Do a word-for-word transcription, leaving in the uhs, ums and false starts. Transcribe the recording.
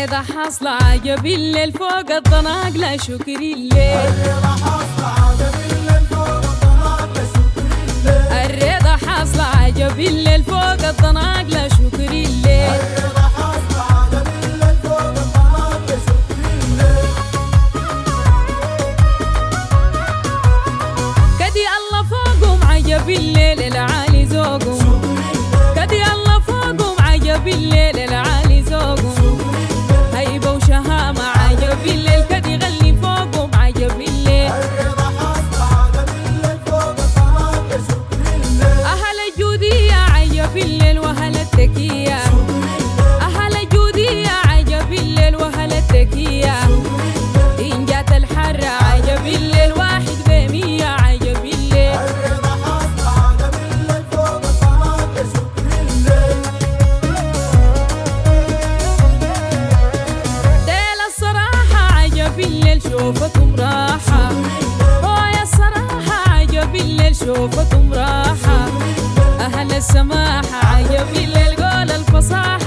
الرضا حاصلة عجب الليل فوق الضناق لا شكر الليل. الرضا حاصلة عجب الليل فوق الضناق لا شكر الليل. الرضا حاصلة عجب الليل فوق الضناق لا شكر الليل. الرضا حاصلة عجب الليل فوق الضناق لا شكر الليل. كدي الله فوقهم عجب الليل العالي ذوقهم. كدي الله فوقهم عجب الليل العالي ذوقهم. هيبة وشهامة عجب الليل كدي غني فوقهم عجب الليل. الرضا حاصلة عجب الليل فوق الضناق لا شكر الليل. أهل الجودية عجب الليل وأهل التكية. أهل الجودية عجب الليل وأهل التكية. إن جات الحرة عجب الليل واحد بمية عجب الليل. الرضا حاصلة عجب الليل فوق الضناق لا شكر الليل. ديل الصراحة عجب الليل شوفتهم راحة. هويا الصراحة عجب الليل شوفتهم راحة. أهل السماحة عجب الليل قول الفصاحة